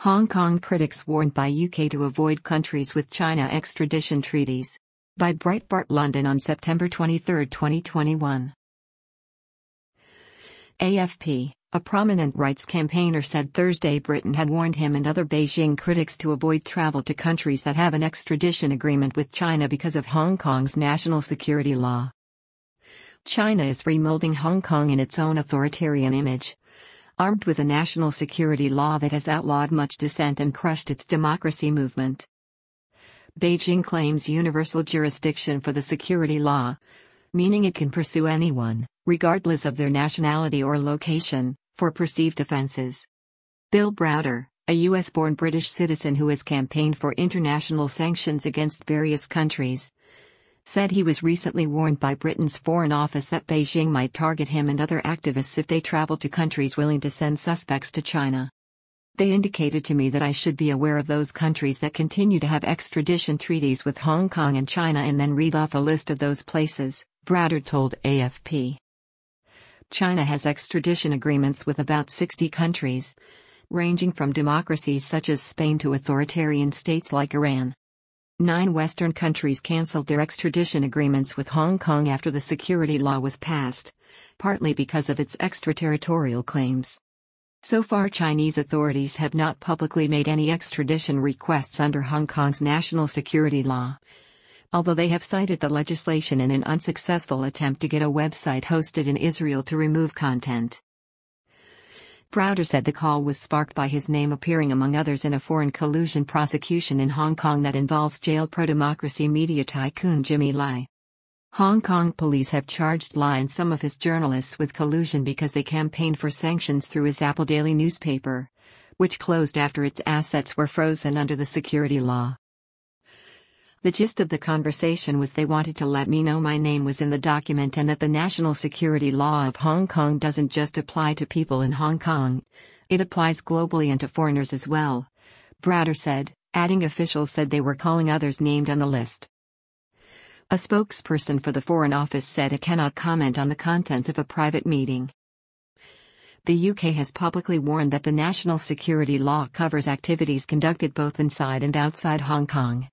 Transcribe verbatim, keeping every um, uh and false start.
Hong Kong critics warned by U K to avoid countries with China extradition treaties. By Breitbart London on September twenty-third, twenty twenty-one. A F P, a prominent rights campaigner, said Thursday Britain had warned him and other Beijing critics to avoid travel to countries that have an extradition agreement with China because of Hong Kong's national security law. China is remolding Hong Kong in its own authoritarian image, armed with a national security law that has outlawed much dissent and crushed its democracy movement. Beijing claims universal jurisdiction for the security law, meaning it can pursue anyone, regardless of their nationality or location, for perceived offenses. Bill Browder, a U S-born British citizen who has campaigned for international sanctions against various countries, said he was recently warned by Britain's Foreign Office that Beijing might target him and other activists if they travel to countries willing to send suspects to China. They indicated to me that I should be aware of those countries that continue to have extradition treaties with Hong Kong and China and then read off a list of those places, Browder told A F P. China has extradition agreements with about sixty countries, ranging from democracies such as Spain to authoritarian states like Iran. Nine Western countries cancelled their extradition agreements with Hong Kong after the security law was passed, partly because of its extraterritorial claims. So far, Chinese authorities have not publicly made any extradition requests under Hong Kong's national security law, although they have cited the legislation in an unsuccessful attempt to get a website hosted in Israel to remove content. Browder said the call was sparked by his name appearing among others in a foreign collusion prosecution in Hong Kong that involves jailed pro-democracy media tycoon Jimmy Lai. Hong Kong police have charged Lai and some of his journalists with collusion because they campaigned for sanctions through his Apple Daily newspaper, which closed after its assets were frozen under the security law. The gist of the conversation was they wanted to let me know my name was in the document and that the national security law of Hong Kong doesn't just apply to people in Hong Kong, it applies globally and to foreigners as well, Browder said, adding officials said they were calling others named on the list. A spokesperson for the Foreign Office said it cannot comment on the content of a private meeting. The U K has publicly warned that the national security law covers activities conducted both inside and outside Hong Kong.